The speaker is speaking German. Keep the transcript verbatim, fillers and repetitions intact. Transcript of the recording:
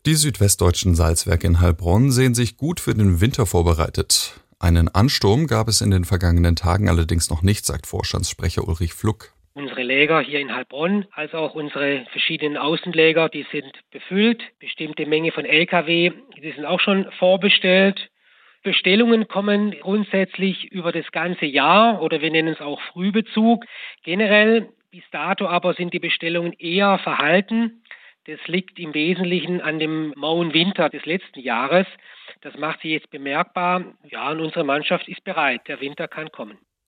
Die südwestdeutschen Salzwerke in Heilbronn sehen sich gut für den Winter vorbereitet. Einen Ansturm gab es in den vergangenen Tagen allerdings noch nicht, sagt Vorstandssprecher Ulrich Fluck. Unsere Läger hier in Heilbronn, als auch unsere verschiedenen Außenläger, die sind befüllt. Bestimmte Menge von L K W, die sind auch schon vorbestellt. Bestellungen kommen grundsätzlich über das ganze Jahr oder wir nennen es auch Frühbezug. Generell bis dato aber sind die Bestellungen eher verhalten. Das liegt im Wesentlichen an dem mauen Winter des letzten Jahres. Das macht sich jetzt bemerkbar. Ja, und unsere Mannschaft ist bereit. Der Winter kann kommen.